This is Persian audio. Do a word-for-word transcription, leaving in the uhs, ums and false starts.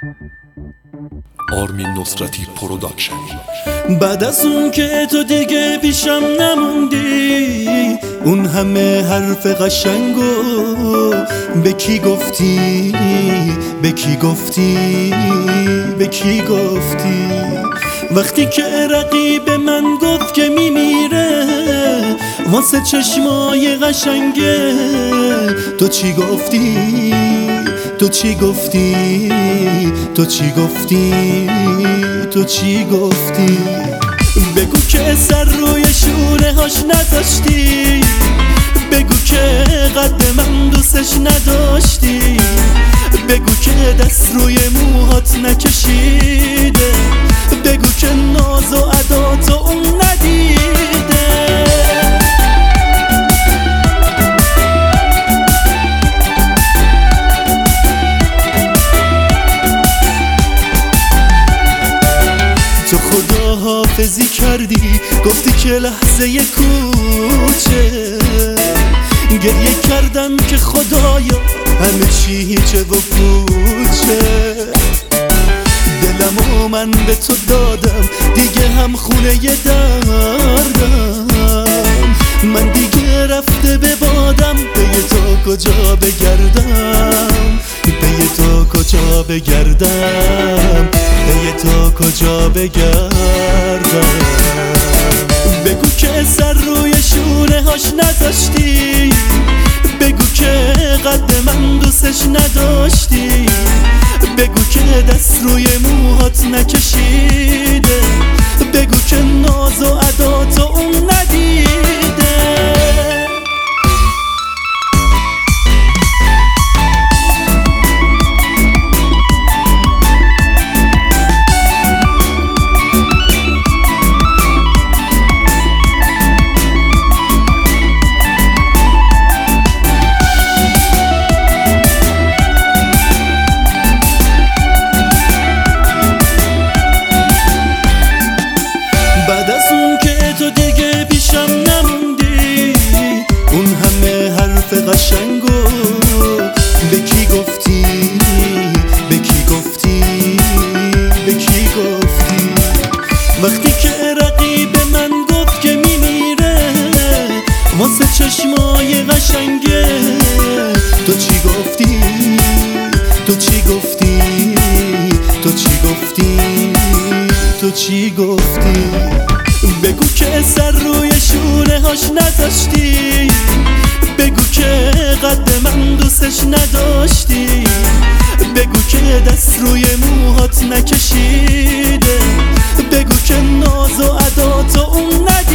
آرمین نصرتی پروداکشن. بعد از اون که تو دیگه پیشم نموندی، اون همه حرف قشنگو به کی گفتی؟ به کی گفتی؟ به کی گفتی؟ وقتی که رقیب من گفت که میمیره واسه چشمای قشنگه، تو چی گفتی؟ تو چی گفتی؟ تو چی گفتی؟ تو چی گفتی؟ بگو که سر روی شونه هاش نداشتی، بگو که قد من دوستش نداشتی، بگو که دست روی موهات نکشیده، بگو که ناز و ادا تو اون ندیده. تو خدا حافظی کردی، گفتی که لحظه کوچه، گریه کردم که خدایا همه چی هیچه و پوچه. دلمو من به تو دادم، دیگه هم خونه دردم، من دیگه رفته به بادم، پی تو کجا بگردم؟ پی تو کجا بگردم؟ پی تو کجا بگردم؟ بگو که سر روی شونه هاش نذاشتی، بگو که قد من دوستش نداشتی، بگو که دست روی موهات نکشیده، بگو که ناز و ادا تو اون ندیده. بعد از اون که تو دیگه پیشم نموندی، اون همه حرف قشنگو به کی گفتی؟ به کی گفتی؟ به کی گفتی؟ وقتی که رقیب من گفت که میمیره واسه چشمای قشنگه، تو چی گفتی؟ تو چی گفتی؟ تو چی گفتی؟ تو چی گفتی؟ بگو که سر روی شونه هاش نذاشتی، بگو که قد من دوستش نداشتی، بگو که دست روی موهات نکشیده، بگو که ناز و ادا تو اون ندیده.